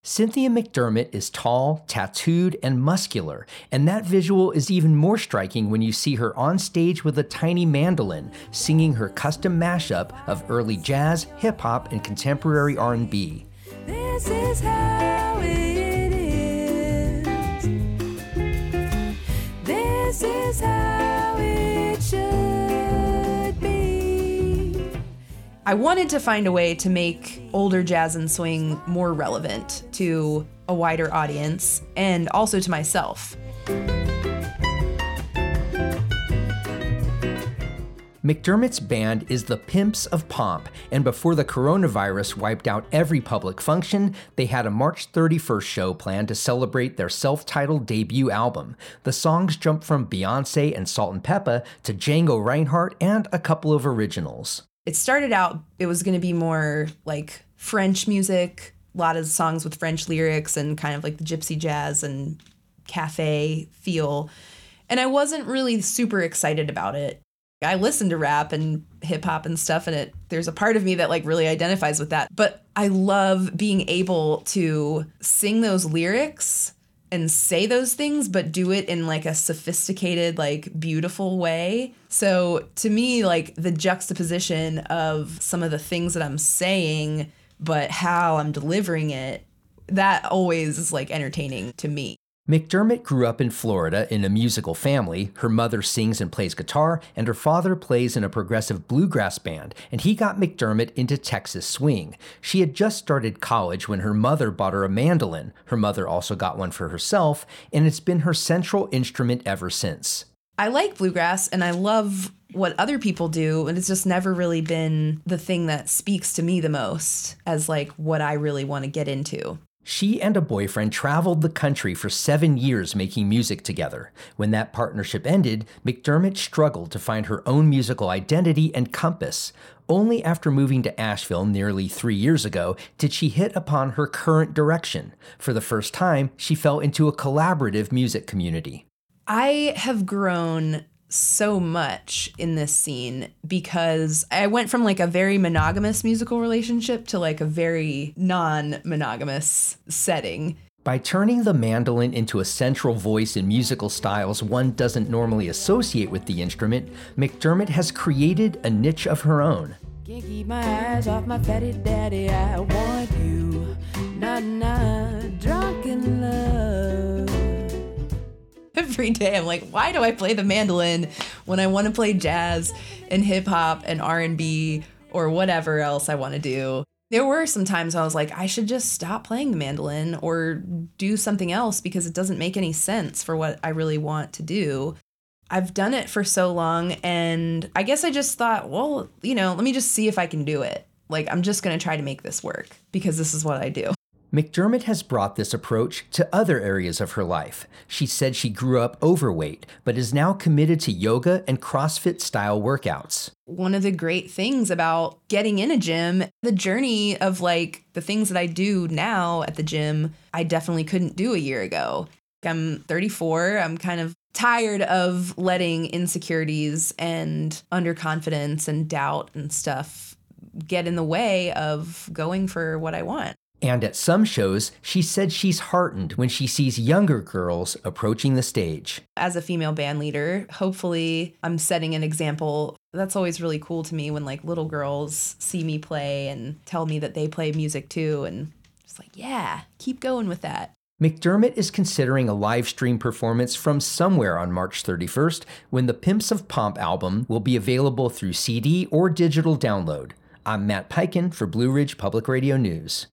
Cynthia McDermott is tall, tattooed, and muscular, and that visual is even more striking when you see her on stage with a tiny mandolin, singing her custom mashup of early jazz, hip-hop, and contemporary R&B. This is how it is. This is how it should be. I wanted to find a way to make older jazz and swing more relevant to a wider audience and also to myself. McDermott's band is the Pimps of Pomp, and before the coronavirus wiped out every public function, they had a March 31st show planned to celebrate their self-titled debut album. The songs jump from Beyoncé and Salt-N-Pepa to Django Reinhardt and a couple of originals. It started out, it was going to be more like French music, a lot of songs with French lyrics and kind of like the gypsy jazz and cafe feel. And I wasn't really super excited about it. I listen to rap and hip hop and stuff, and there's a part of me that like really identifies with that. But I love being able to sing those lyrics and say those things, but do it in like a sophisticated, like beautiful way. So to me, like the juxtaposition of some of the things that I'm saying, but how I'm delivering it, that always is like entertaining to me. McDermott grew up in Florida in a musical family. Her mother sings and plays guitar, and her father plays in a progressive bluegrass band, and he got McDermott into Texas swing. She had just started college when her mother bought her a mandolin. Her mother also got one for herself, and it's been her central instrument ever since. I like bluegrass, and I love what other people do, and it's just never really been the thing that speaks to me the most as like what I really want to get into. She and a boyfriend traveled the country for 7 years making music together. When that partnership ended, McDermott struggled to find her own musical identity and compass. Only after moving to Asheville nearly 3 years ago did she hit upon her current direction. For the first time, she fell into a collaborative music community. I have grown so much in this scene because I went from like a very monogamous musical relationship to like a very non-monogamous setting. By turning the mandolin into a central voice in musical styles one doesn't normally associate with the instrument, McDermott has created a niche of her own. Can't keep my eyes off my fatty daddy. I want you, drunk in love. Every day I'm like, why do I play the mandolin when I want to play jazz and hip hop and R&B or whatever else I want to do? There were some times I was like, I should just stop playing the mandolin or do something else because it doesn't make any sense for what I really want to do. I've done it for so long, and I guess I just thought, well, let me just see if I can do it. Like, I'm just going to try to make this work because this is what I do. McDermott has brought this approach to other areas of her life. She said she grew up overweight, but is now committed to yoga and CrossFit-style workouts. One of the great things about getting in a gym, the journey of like the things that I do now at the gym, I definitely couldn't do a year ago. I'm 34. I'm kind of tired of letting insecurities and underconfidence and doubt and stuff get in the way of going for what I want. And at some shows, she said she's heartened when she sees younger girls approaching the stage. As a female band leader, hopefully I'm setting an example. That's always really cool to me when like little girls see me play and tell me that they play music too. And it's like, yeah, keep going with that. McDermott is considering a live stream performance from somewhere on March 31st when the Pimps of Pomp album will be available through CD or digital download. I'm Matt Peiken for Blue Ridge Public Radio News.